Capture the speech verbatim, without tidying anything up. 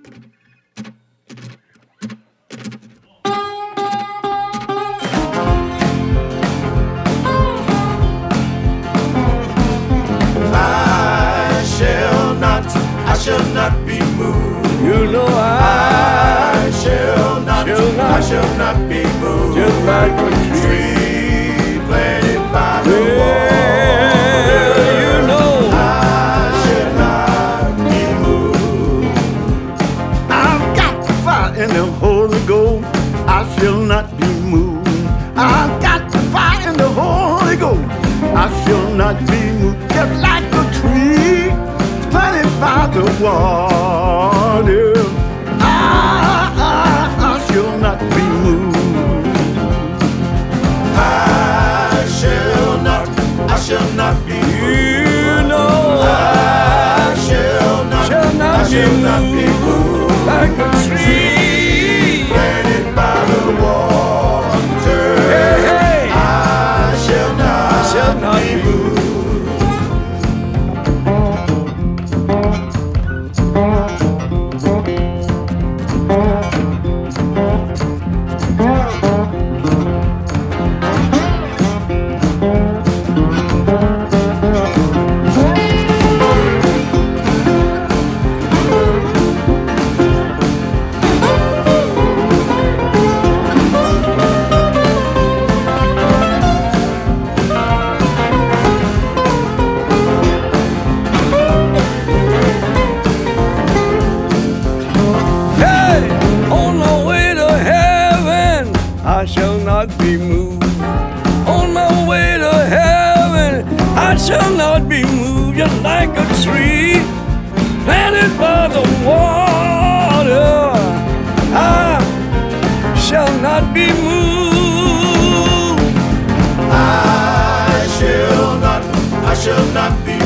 I shall not, I shall not be moved. You know I, I shall not, shall not, I shall not be moved. just like a tree. Tree planted by the Yeah, water. you know I shall not be moved. I've got the fire in the Holy Ghost. I shall not be moved. I've got the fire in the Holy Ghost. I shall not be moved. Just like a tree planted by the water. I, I, I shall not be moved. I shall not, I shall not be moved. You know I shall not, shall not I shall be not be moved. like a tree Planted by the water. Hey, hey. I shall not, shall not be be moved. Hey, on my way to heaven, I shall not be moved. On my way to heaven, I shall not be moved. Just like a tree planted by the water, I shall not be moved. I shall not, I shall not be